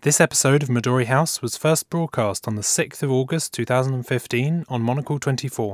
This episode of Midori House was first broadcast on the 6th of August 2015 on Monocle 24.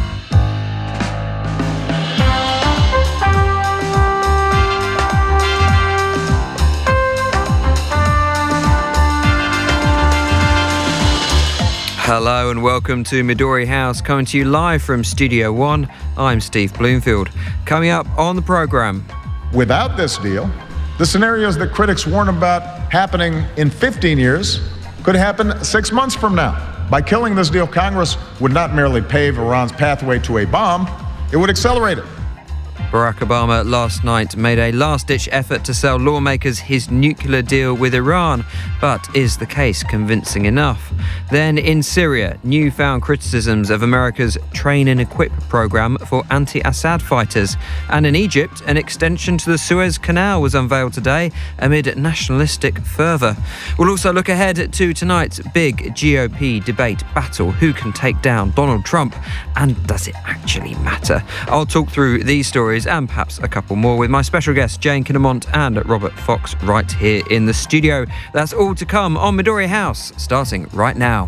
Hello and welcome to Midori House, coming to you live from Studio One. I'm Steve Bloomfield. Coming up on the programme. Without this deal, the scenarios that critics warn about happening in 15 years could happen 6 months from now. By killing this deal, Congress would not merely pave Iran's pathway to a bomb, it would accelerate it. Barack Obama last night made a last-ditch effort to sell lawmakers his nuclear deal with Iran, but is the case convincing enough? Then in Syria, newfound criticisms of America's Train and Equip program for anti-Assad fighters. And in Egypt, an extension to the Suez Canal was unveiled today amid nationalistic fervour. We'll also look ahead to tonight's big GOP debate battle. Who can take down Donald Trump? And does it actually matter? I'll talk through these stories and perhaps a couple more with my special guests Jane Kinnamont and Robert Fox right here in the studio. That's all to come on Midori House, starting right now.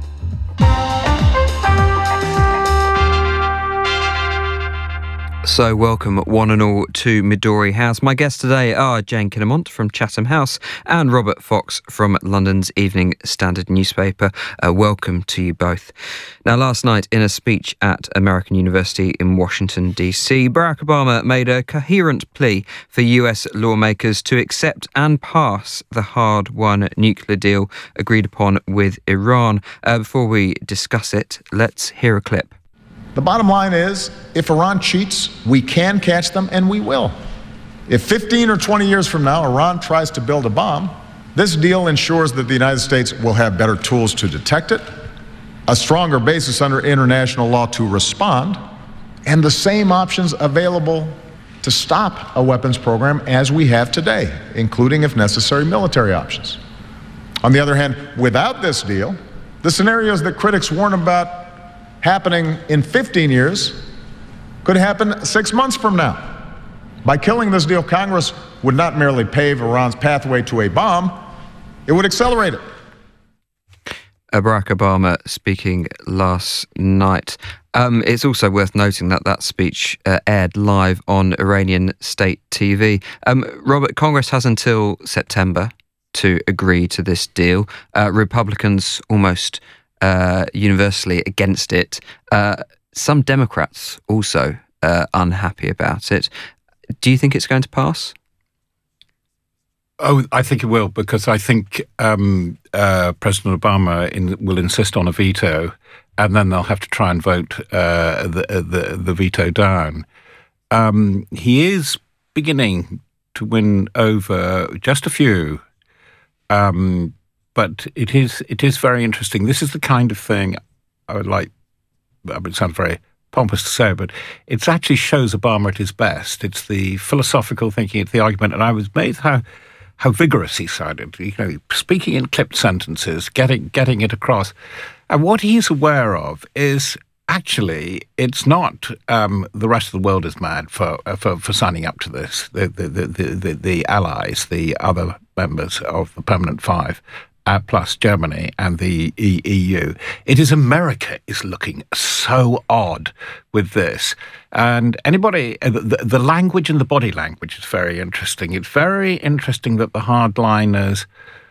So welcome one and all to Midori House. My guests today are Jane Kinnamont from Chatham House and Robert Fox from London's Evening Standard newspaper. Welcome to you both. Now, last night in a speech at American University in Washington, D.C., Barack Obama made a coherent plea for US lawmakers to accept and pass the hard-won nuclear deal agreed upon with Iran. Before we discuss it, let's hear a clip. The bottom line is, if Iran cheats, we can catch them, and we will. If 15 or 20 years from now Iran tries to build a bomb, this deal ensures that the United States will have better tools to detect it, a stronger basis under international law to respond, and the same options available to stop a weapons program as we have today, including, if necessary, military options. On the other hand, without this deal, the scenarios that critics warn about happening in 15 years could happen 6 months from now. By killing this deal, Congress would not merely pave Iran's pathway to a bomb, it would accelerate it. Barack Obama speaking last night. It's also worth noting that that speech aired live on Iranian state TV. Robert, Congress has until September to agree to this deal. Republicans almost universally against it. Some Democrats also unhappy about it. Do you think it's going to pass? Oh, I think it will, because I think President Obama will insist on a veto, and then they'll have to try and vote the veto down. He is beginning to win over just a few. But it is very interesting. This is the kind of thing I would sound very pompous to say, but it actually shows Obama at his best. It's the philosophical thinking, it's the argument, and I was amazed how vigorous he sounded. You know, speaking in clipped sentences, getting it across. And what he's aware of is actually it's not the rest of the world is mad for signing up to this. The allies, the other members of the Permanent Five, plus Germany and the EU. It is America is looking so odd with this. And anybody, the language and the body language is very interesting. It's very interesting that the hardliners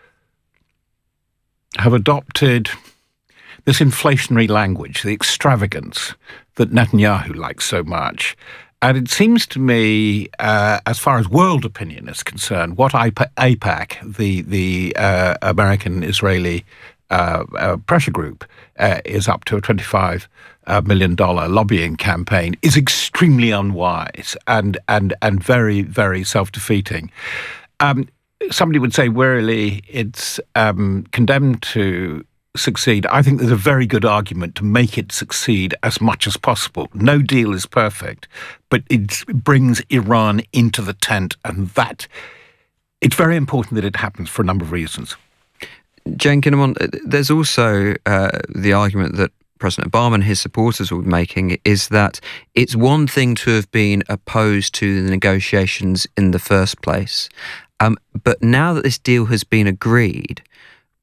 have adopted this inflationary language, the extravagance that Netanyahu likes so much. And it seems to me, as far as world opinion is concerned, what AIPAC, the American-Israeli pressure group, is up to a $25 million lobbying campaign, is extremely unwise and very, very self-defeating. Somebody would say wearily it's condemned to succeed. I think there's a very good argument to make it succeed as much as possible. No deal is perfect, but it brings Iran into the tent, and that it's very important that it happens for a number of reasons. Jane Kinnamont, there's also the argument that President Obama and his supporters were making is that it's one thing to have been opposed to the negotiations in the first place, but now that this deal has been agreed,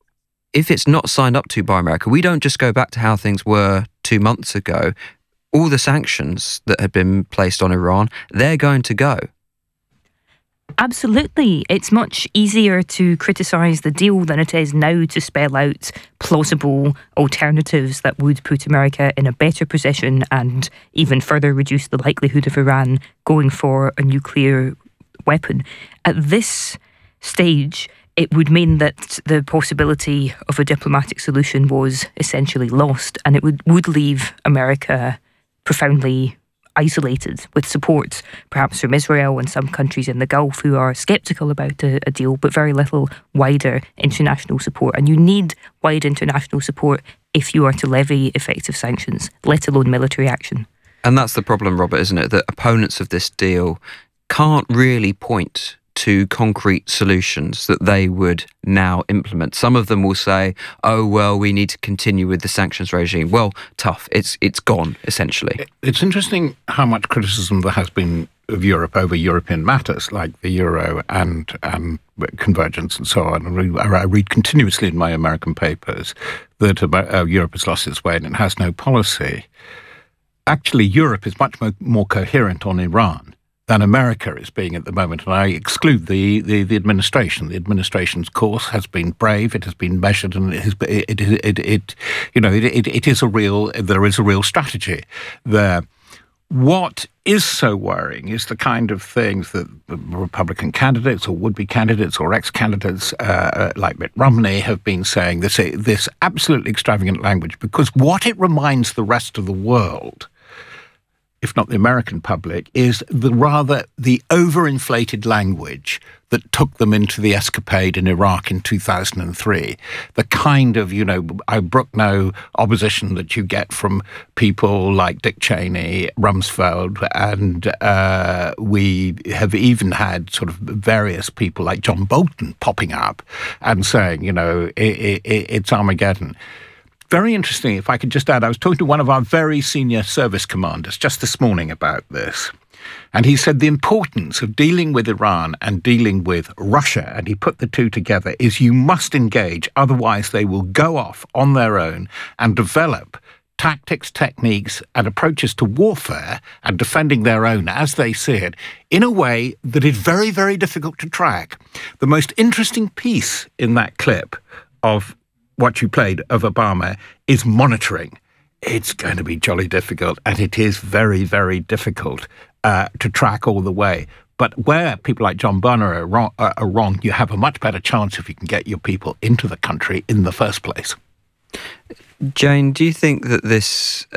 if it's not signed up to by America, we don't just go back to how things were 2 months ago. All the sanctions that had been placed on Iran, they're going to go. Absolutely. It's much easier to criticise the deal than it is now to spell out plausible alternatives that would put America in a better position and even further reduce the likelihood of Iran going for a nuclear weapon. At this stage, it would mean that the possibility of a diplomatic solution was essentially lost, and it would leave America profoundly isolated, with support perhaps from Israel and some countries in the Gulf who are sceptical about a deal, but very little wider international support. And you need wide international support if you are to levy effective sanctions, let alone military action. And that's the problem, Robert, isn't it? That opponents of this deal can't really point to concrete solutions that they would now implement. Some of them will say, oh, well, we need to continue with the sanctions regime. Well, tough. It's gone, essentially. It's interesting how much criticism there has been of Europe over European matters, like the euro and convergence and so on. I read continuously in my American papers that Europe has lost its way and it has no policy. Actually, Europe is much more coherent on Iran than America is being at the moment, and I exclude the administration. The administration's course has been brave. It has been measured, and it is a real. There is a real strategy there. What is so worrying is the kind of things that Republican candidates or would-be candidates or ex-candidates like Mitt Romney have been saying. This absolutely extravagant language, because what it reminds the rest of the world, if not the American public, is the overinflated language that took them into the escapade in Iraq in 2003. The kind of, I brook no opposition that you get from people like Dick Cheney, Rumsfeld, and we have even had sort of various people like John Bolton popping up and saying, it's Armageddon. Very interesting, if I could just add, I was talking to one of our very senior service commanders just this morning about this. And he said the importance of dealing with Iran and dealing with Russia, and he put the two together, is you must engage, otherwise they will go off on their own and develop tactics, techniques, and approaches to warfare and defending their own as they see it in a way that is very, very difficult to track. The most interesting piece in that clip of what you played of Obama is monitoring. It's going to be jolly difficult, and it is very, very difficult to track all the way. But where people like John Boehner are wrong, you have a much better chance if you can get your people into the country in the first place. Jane, do you think that this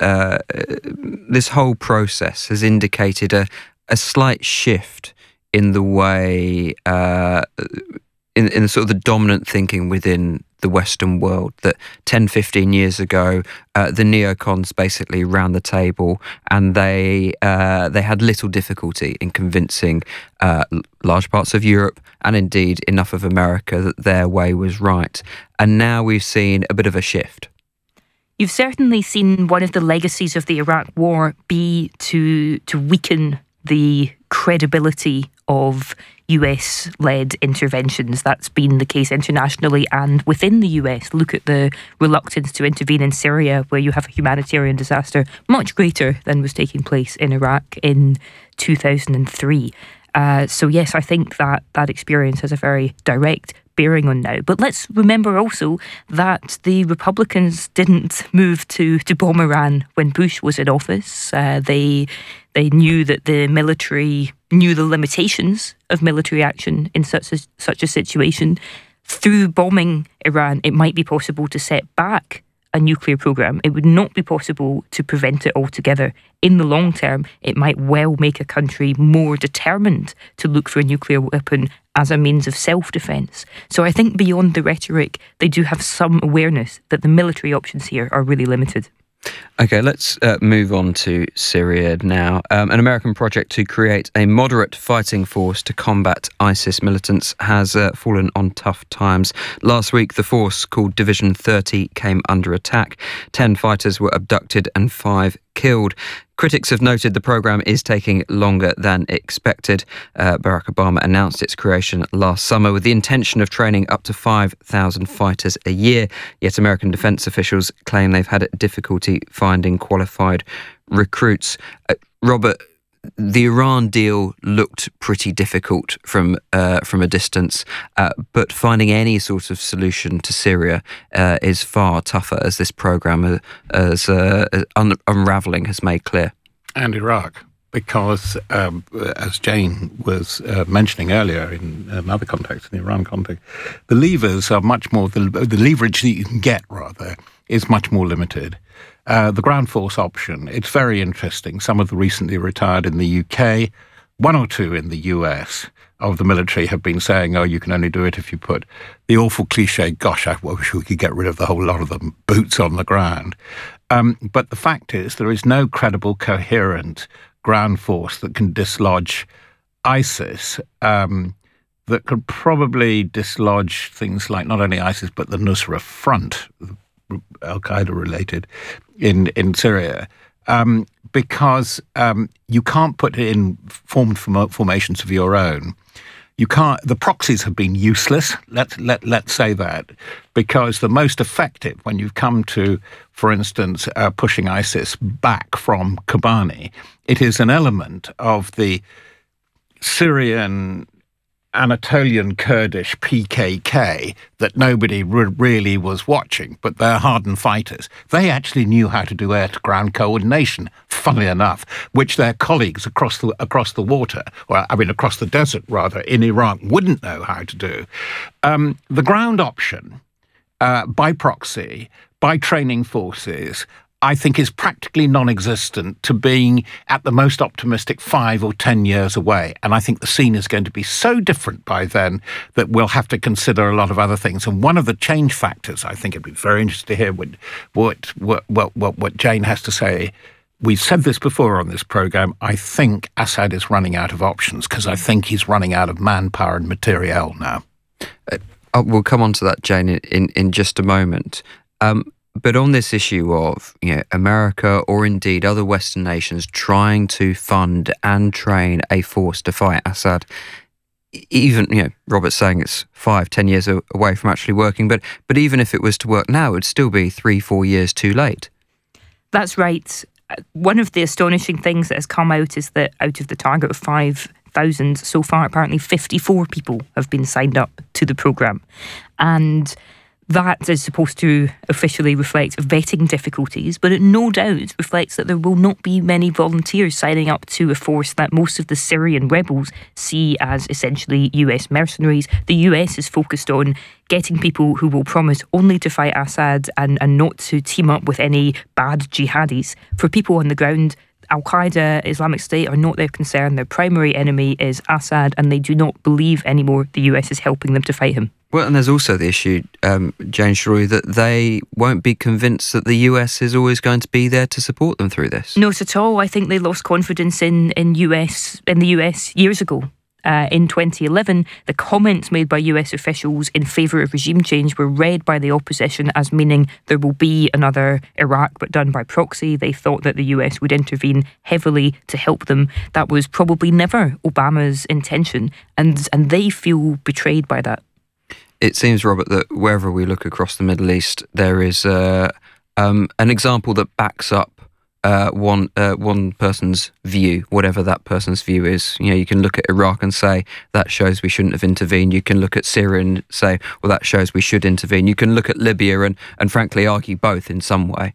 whole process has indicated a slight shift in the way, in the sort of the dominant thinking within the Western world, that 10, 15 years ago, the neocons basically ran the table and they had little difficulty in convincing large parts of Europe and indeed enough of America that their way was right. And now we've seen a bit of a shift. You've certainly seen one of the legacies of the Iraq War be to weaken the credibility of US-led interventions. That's been the case internationally and within the US. Look at the reluctance to intervene in Syria, where you have a humanitarian disaster much greater than was taking place in Iraq in 2003. So yes, I think that experience has a very direct bearing on now. But let's remember also that the Republicans didn't move to bomb Iran when Bush was in office. They knew that the military knew the limitations of military action in such a situation. Through bombing Iran, it might be possible to set back a nuclear program. It would not be possible to prevent it altogether. In the long term, it might well make a country more determined to look for a nuclear weapon as a means of self-defence. So I think beyond the rhetoric, they do have some awareness that the military options here are really limited. Okay, let's move on to Syria now. An American project to create a moderate fighting force to combat ISIS militants has fallen on tough times. Last week, the force, called Division 30, came under attack. 10 fighters were abducted and 5 killed. Critics have noted the programme is taking longer than expected. Barack Obama announced its creation last summer with the intention of training up to 5,000 fighters a year. Yet American defence officials claim they've had difficulty finding qualified recruits. Robert, the Iran deal looked pretty difficult from a distance, but finding any sort of solution to Syria is far tougher, as this programme, unravelling, has made clear. And Iraq, because as Jane was mentioning earlier in another context, in the Iran context, the levers are much more, the leverage that you can get, rather, is much more limited. The ground force option, it's very interesting. Some of the recently retired in the UK, one or two in the US of the military have been saying, oh, you can only do it if you put the awful cliche, gosh, I wish we could get rid of the whole lot of them, boots on the ground. But the fact is there is no credible, coherent ground force that can dislodge ISIS, that could probably dislodge things like not only ISIS, but the Nusra Front, Al-Qaeda related, in Syria, because you can't put it in formed formations of your own. You can't. The proxies have been useless. Let's say that, because the most effective, when you've come to, for instance, pushing ISIS back from Kobani, it is an element of the Syrian Anatolian Kurdish PKK that nobody really was watching, but they're hardened fighters. They actually knew how to do air-to-ground coordination, funnily enough, which their colleagues across the water, or I mean across the desert rather, in Iraq wouldn't know how to do. The ground option, by proxy, by training forces, I think is practically non-existent to being at the most optimistic 5 or 10 years away. And I think the scene is going to be so different by then that we'll have to consider a lot of other things. And one of the change factors, I think it'd be very interesting to hear what Jane has to say. We've said this before on this programme. I think Assad is running out of options because I think he's running out of manpower and materiel now. We'll come on to that, Jane, in just a moment. But on this issue of America or indeed other Western nations trying to fund and train a force to fight Assad, even Robert's saying it's 5-10 years away from actually working, but even if it was to work now, it'd still be 3-4 years too late. That's right. One of the astonishing things that has come out is that out of the target of 5,000 so far, apparently 54 people have been signed up to the programme, and that is supposed to officially reflect vetting difficulties, but it no doubt reflects that there will not be many volunteers signing up to a force that most of the Syrian rebels see as essentially US mercenaries. The US is focused on getting people who will promise only to fight Assad and not to team up with any bad jihadis. For people on the ground, Al-Qaeda, Islamic State are not their concern. Their primary enemy is Assad, and they do not believe anymore the US is helping them to fight him. Well, and there's also the issue, Jane Shroy, that they won't be convinced that the US is always going to be there to support them through this. Not at all. I think they lost confidence in the US years ago. In 2011, the comments made by US officials in favour of regime change were read by the opposition as meaning there will be another Iraq but done by proxy. They thought that the US would intervene heavily to help them. That was probably never Obama's intention, and they feel betrayed by that. It seems, Robert, that wherever we look across the Middle East, there is an example that backs up one person's view, whatever that person's view is. You can look at Iraq and say, that shows we shouldn't have intervened. You can look at Syria and say, well, that shows we should intervene. You can look at Libya and frankly argue both in some way.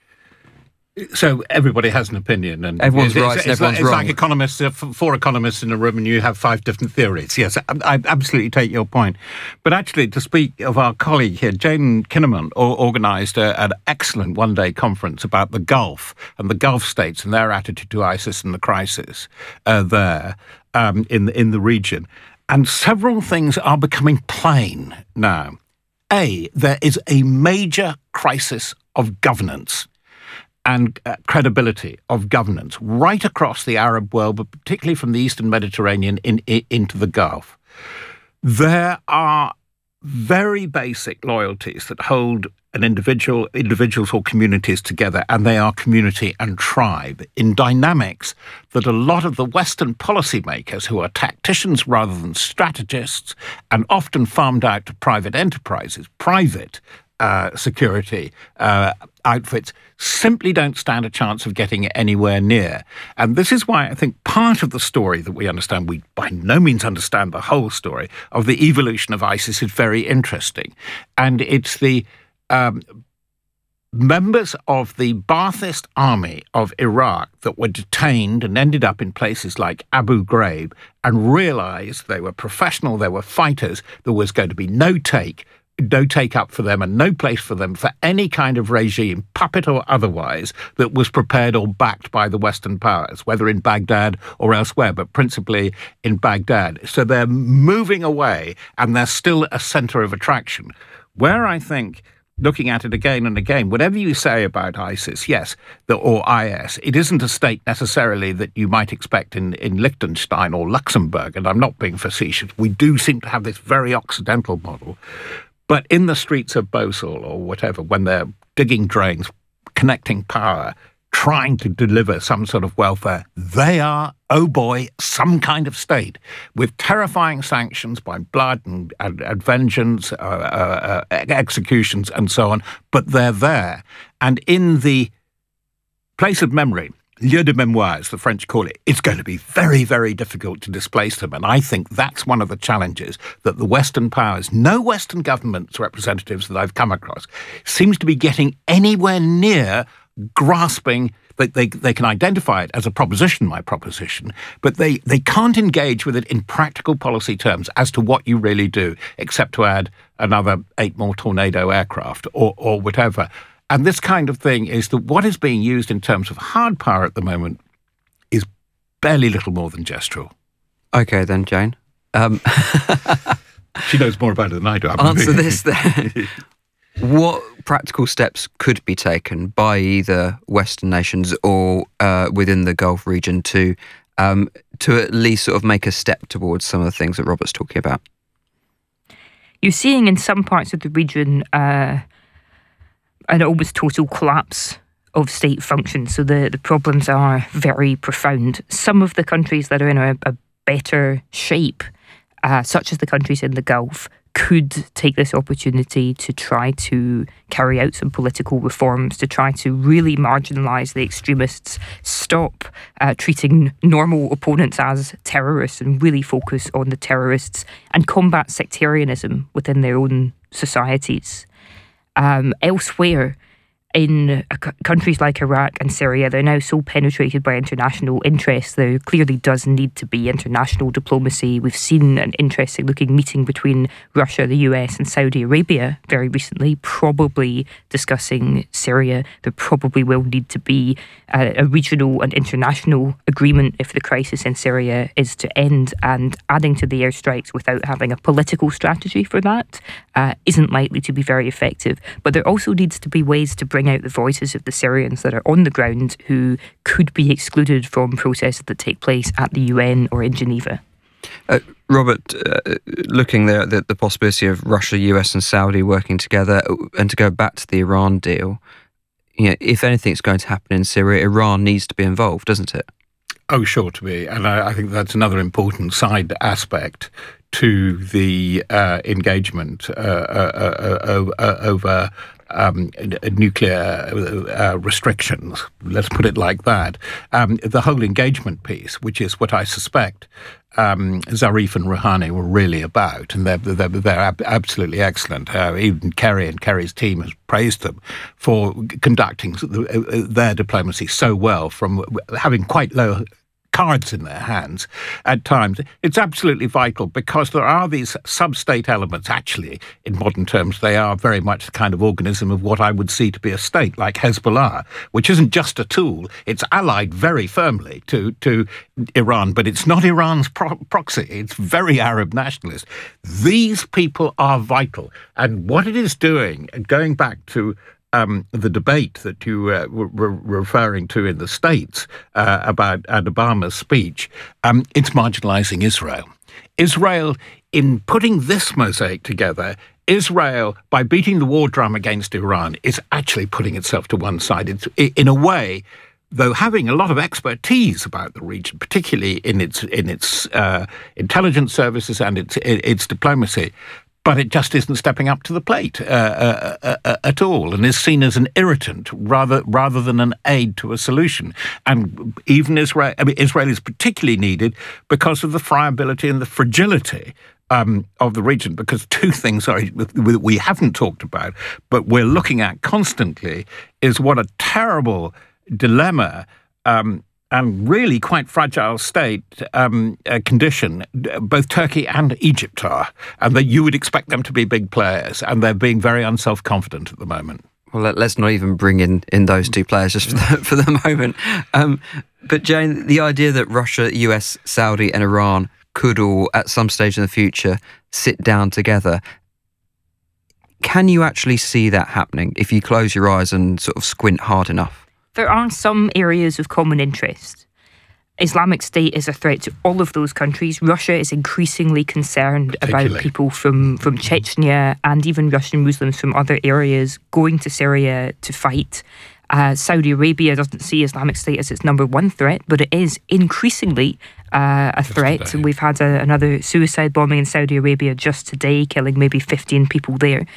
So everybody has an opinion, and everyone's right and everyone's wrong. It's like economists, 4 economists in a room, and you have 5 different theories. Yes, I absolutely take your point. But actually, to speak of our colleague here, Jane Kinnaman organised an excellent one-day conference about the Gulf and the Gulf states and their attitude to ISIS and the crisis there in the region. And several things are becoming plain now. There is a major crisis of governance and credibility of governance right across the Arab world, but particularly from the Eastern Mediterranean into the Gulf. There are very basic loyalties that hold individuals or communities together, and they are community and tribe in dynamics that a lot of the Western policymakers, who are tacticians rather than strategists, and often farmed out to private enterprises, private security outfits, simply don't stand a chance of getting anywhere near. And this is why I think part of the story that we understand, we by no means understand the whole story of the evolution of ISIS, is very interesting. And it's the members of the Ba'athist army of Iraq that were detained and ended up in places like Abu Ghraib and realized they were professional, they were fighters, there was going to be no take up for them and no place for them for any kind of regime, puppet or otherwise, that was prepared or backed by the Western powers, whether in Baghdad or elsewhere, but principally in Baghdad. So they're moving away, and they're still a center of attraction. Where I think, looking at it again and again, whatever you say about ISIS, yes, or IS, it isn't a state necessarily that you might expect in Liechtenstein or Luxembourg, and I'm not being facetious. We do seem to have this very Occidental model. But in the streets of Mosul or whatever, when they're digging drains, connecting power, trying to deliver some sort of welfare, they are, oh boy, some kind of state with terrifying sanctions by blood and vengeance, executions and so on. But they're there. And in the place of memory, lieu de mémoire, as the French call it, it's going to be very, very difficult to displace them. And I think that's one of the challenges that the Western powers, no Western government's representatives that I've come across, seems to be getting anywhere near grasping. They can identify it as a proposition, my proposition, but they can't engage with it in practical policy terms as to what you really do, except to add another 8 more Tornado aircraft or whatever. And this kind of thing is that what is being used in terms of hard power at the moment is barely little more than gestural. Okay, then, Jane. She knows more about it than I do. Answer this then. What practical steps could be taken by either Western nations or within the Gulf region to at least sort of make a step towards some of the things that Robert's talking about? You're seeing in some parts of the region an almost total collapse of state function. So the problems are very profound. Some of the countries that are in a better shape, such as the countries in the Gulf, could take this opportunity to try to carry out some political reforms, to try to really marginalise the extremists, stop treating normal opponents as terrorists and really focus on the terrorists and combat sectarianism within their own societies. Elsewhere, in countries like Iraq and Syria, they're now so penetrated by international interests. There clearly does need to be international diplomacy. We've seen an interesting looking meeting between Russia, the US and Saudi Arabia very recently, probably discussing Syria. There probably will need to be a regional and international agreement if the crisis in Syria is to end, and adding to the airstrikes without having a political strategy for that isn't likely to be very effective. But there also needs to be ways to bring out the voices of the Syrians that are on the ground who could be excluded from processes that take place at the UN or in Geneva. Robert, looking there at the possibility of Russia, US and Saudi working together, and to go back to the Iran deal, you know, if anything's going to happen in Syria, Iran needs to be involved, doesn't it? Oh, sure to be. And I think that's another important side aspect to the engagement over nuclear restrictions, let's put it like that. The whole engagement piece, which is what I suspect Zarif and Rouhani were really about, and they're absolutely excellent. Even Kerry and Kerry's team has praised them for conducting their diplomacy so well, from having quite low cards in their hands at times. It's absolutely vital because there are these sub-state elements. Actually, in modern terms, they are very much the kind of organism of what I would see to be a state, like Hezbollah, which isn't just a tool. It's allied very firmly to Iran, but it's not Iran's proxy. It's very Arab nationalist. These people are vital. And what it is doing, going back to the debate that you were referring to in the States about Obama's speech, it's marginalizing Israel. Israel, in putting this mosaic together, Israel, by beating the war drum against Iran, is actually putting itself to one side. It's, in a way, though having a lot of expertise about the region, particularly in its intelligence services and its diplomacy, but it just isn't stepping up to the plate at all, and is seen as an irritant rather than an aid to a solution. And even Israel is particularly needed because of the friability and the fragility of the region, because two things we haven't talked about, but we're looking at constantly, is what a terrible dilemma and really quite fragile state condition both Turkey and Egypt are, and that you would expect them to be big players, and they're being very unself-confident at the moment. Well, let's not even bring in those two players just for the moment. But Jane, the idea that Russia, US, Saudi and Iran could all, at some stage in the future, sit down together, can you actually see that happening if you close your eyes and sort of squint hard enough? There are some areas of common interest. Islamic State is a threat to all of those countries. Russia is increasingly concerned about people from Chechnya and even Russian Muslims from other areas going to Syria to fight. Saudi Arabia doesn't see Islamic State as its number one threat, but it is increasingly a threat. And we've had another suicide bombing in Saudi Arabia just today, killing maybe 15 people there.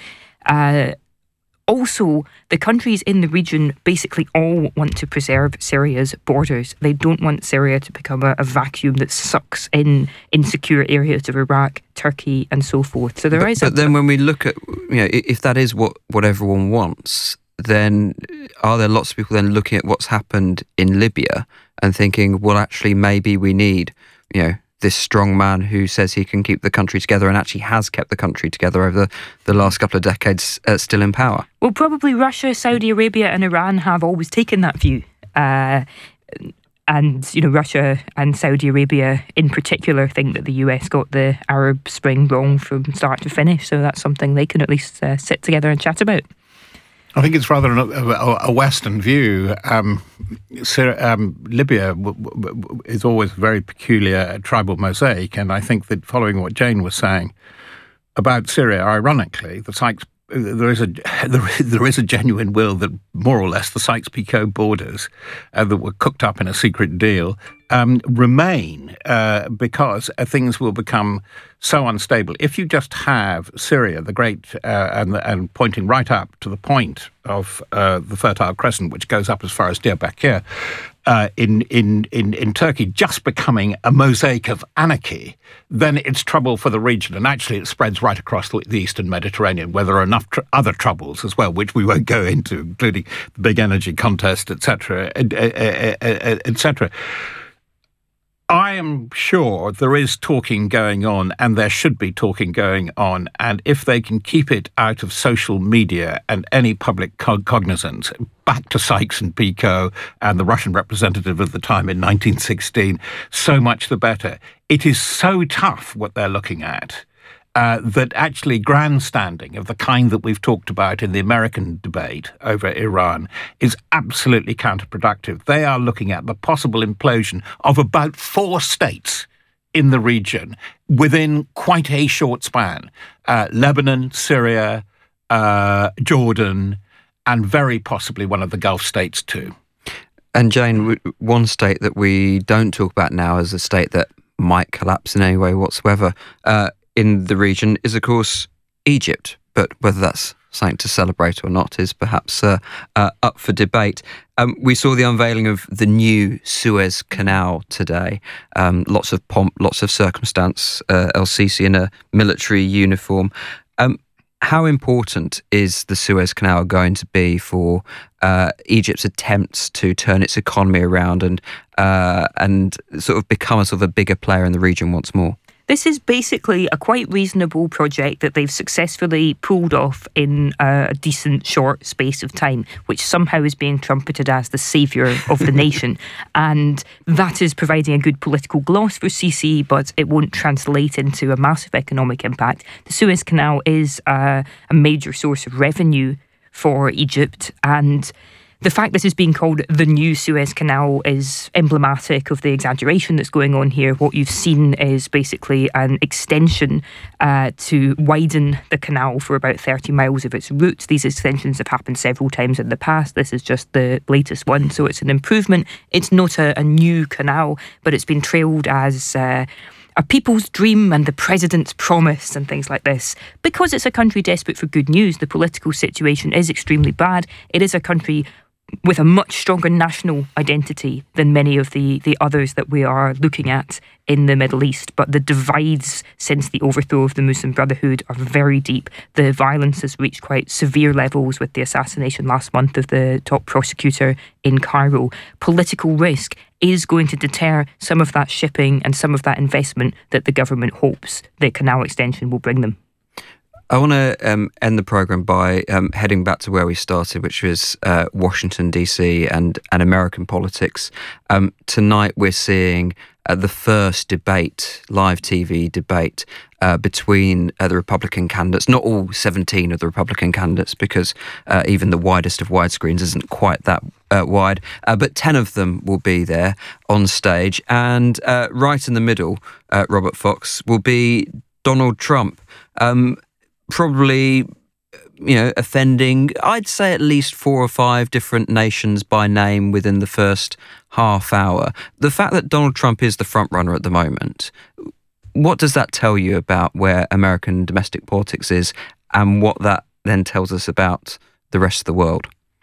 Also, the countries in the region basically all want to preserve Syria's borders. They don't want Syria to become a vacuum that sucks in insecure areas of Iraq, Turkey, and so forth. So But then when we look at, if that is what everyone wants, then are there lots of people then looking at what's happened in Libya and thinking, well, actually, maybe we need, this strong man who says he can keep the country together and actually has kept the country together over the last couple of decades still in power? Well, probably Russia, Saudi Arabia and Iran have always taken that view. And, Russia and Saudi Arabia in particular think that the US got the Arab Spring wrong from start to finish. So that's something they can at least sit together and chat about. I think it's rather a Western view. Libya is always a very peculiar tribal mosaic, and I think that following what Jane was saying about Syria, ironically, there is a genuine will that more or less the Sykes-Picot borders that were cooked up in a secret deal remain because things will become so unstable. If you just have Syria, the great, and pointing right up to the point of the Fertile Crescent, which goes up as far as Diyarbakir, in Turkey, just becoming a mosaic of anarchy, then it's trouble for the region. And actually it spreads right across the Eastern Mediterranean, where there are enough other troubles as well, which we won't go into, including the big energy contest, etc., etc. I am sure there is talking going on, and there should be talking going on. And if they can keep it out of social media and any public cognizance, back to Sykes and Picot and the Russian representative of the time in 1916, so much the better. It is so tough what they're looking at. That actually grandstanding of the kind that we've talked about in the American debate over Iran is absolutely counterproductive. They are looking at the possible implosion of about 4 states in the region within quite a short span. Lebanon, Syria, Jordan, and very possibly one of the Gulf states too. And Jane, one state that we don't talk about now as a state that might collapse in any way whatsoever in the region is, of course, Egypt. But whether that's something to celebrate or not is perhaps up for debate. We saw the unveiling of the new Suez Canal today. Lots of pomp, lots of circumstance, El-Sisi in a military uniform. How important is the Suez Canal going to be for Egypt's attempts to turn its economy around and sort of become a bigger player in the region once more? This is basically a quite reasonable project that they've successfully pulled off in a decent short space of time, which somehow is being trumpeted as the saviour of the nation. And that is providing a good political gloss for Sisi, but it won't translate into a massive economic impact. The Suez Canal is a major source of revenue for Egypt, and The fact this is being called the new Suez Canal is emblematic of the exaggeration that's going on here. What you've seen is basically an extension to widen the canal for about 30 miles of its route. These extensions have happened several times in the past. This is just the latest one, so it's an improvement. It's not a new canal, but it's been trailed as a people's dream and the president's promise and things like this. Because it's a country desperate for good news, the political situation is extremely bad. It is a country with a much stronger national identity than many of the others that we are looking at in the Middle East. But the divides since the overthrow of the Muslim Brotherhood are very deep. The violence has reached quite severe levels with the assassination last month of the top prosecutor in Cairo. Political risk is going to deter some of that shipping and some of that investment that the government hopes the canal extension will bring them. I want to end the programme by heading back to where we started, which was Washington, D.C. and American politics. Tonight we're seeing the first debate, live TV debate, between the Republican candidates. Not all 17 of the Republican candidates, because even the widest of widescreens isn't quite that wide. But 10 of them will be there on stage. And right in the middle, Robert Fox, will be Donald Trump. Probably, offending, I'd say, at least 4 or 5 different nations by name within the first half hour. The fact that Donald Trump is the front runner at the moment, what does that tell you about where American domestic politics is, and what that then tells us about the rest of the world?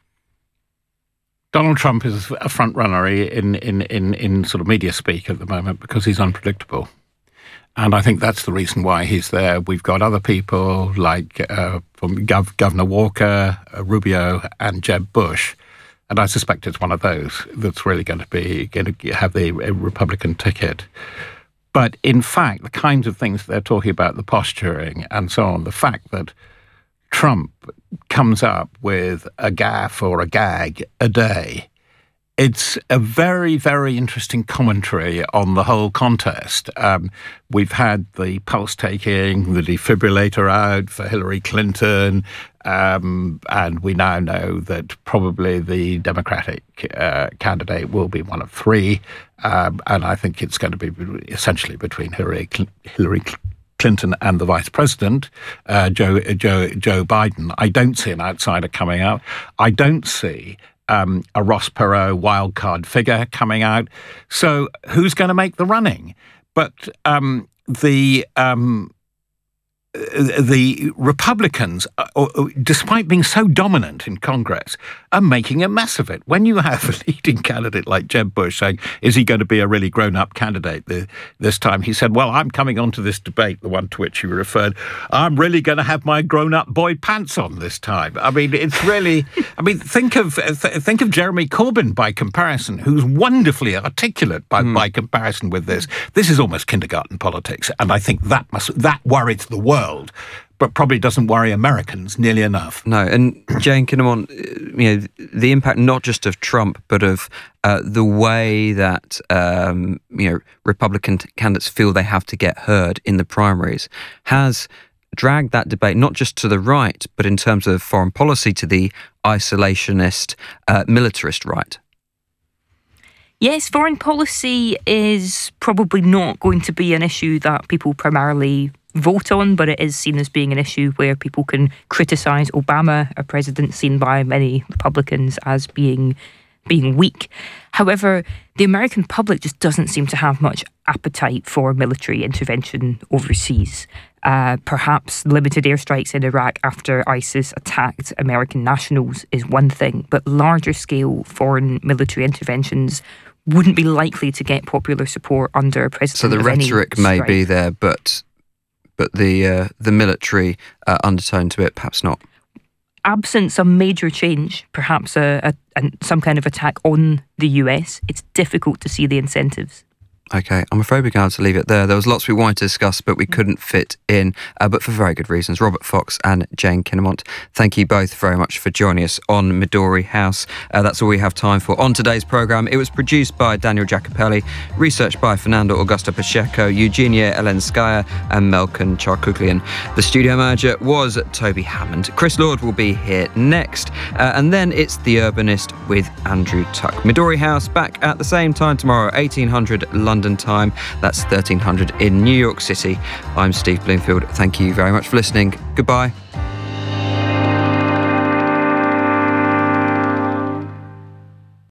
Donald Trump is a front runner in sort of media speak at the moment because he's unpredictable. And I think that's the reason why he's there. We've got other people like from Governor Walker, Rubio, and Jeb Bush, and I suspect it's one of those that's really going to have the Republican ticket. But in fact, the kinds of things they're talking about, the posturing and so on, the fact that Trump comes up with a gaffe or a gag a day, it's a very, very interesting commentary on the whole contest. We've had the pulse taking, the defibrillator out for Hillary Clinton, and we now know that probably the Democratic candidate will be one of 3. And I think it's going to be essentially between Hillary Clinton and the Vice President, Joe Biden. I don't see an outsider coming out. I don't see a Ross Perot wildcard figure coming out. So who's going to make the running? But the Republicans, despite being so dominant in Congress, are making a mess of it. When you have a leading candidate like Jeb Bush saying, is he going to be a really grown-up candidate this time? He said, well, I'm coming onto this debate, the one to which you referred, I'm really going to have my grown-up boy pants on this time. I mean, it's really... I mean, think of Jeremy Corbyn by comparison, who's wonderfully articulate by comparison with this. This is almost kindergarten politics, and I think that worries the world, but probably doesn't worry Americans nearly enough. No, and Jane Kinnamon, the impact not just of Trump, but of the way that Republican candidates feel they have to get heard in the primaries has dragged that debate not just to the right, but in terms of foreign policy to the isolationist, militarist right. Yes, foreign policy is probably not going to be an issue that people primarily vote on, but it is seen as being an issue where people can criticise Obama, a president seen by many Republicans as being weak. However, the American public just doesn't seem to have much appetite for military intervention overseas. Perhaps limited airstrikes in Iraq after ISIS attacked American nationals is one thing, but larger scale foreign military interventions wouldn't be likely to get popular support under a president. So the rhetoric may be there, but the military undertone to it, perhaps not. Absent some major change, perhaps some kind of attack on the US, it's difficult to see the incentives. Okay, I'm afraid we're going to have to leave it there. There was lots we wanted to discuss, but we couldn't fit in, but for very good reasons. Robert Fox and Jane Kinnamont, thank you both very much for joining us on Midori House. That's all we have time for on today's programme. It was produced by Daniel Jacopelli, researched by Fernando Augusto Pacheco, Eugenia Elenskaya and Melkin Charkouglian. The studio manager was Toby Hammond. Chris Lord will be here next, and then it's The Urbanist with Andrew Tuck. Midori House back at the same time tomorrow, 1800 London time. That's 1300 in New York City. I'm Steve Bloomfield. Thank you very much for listening. Goodbye.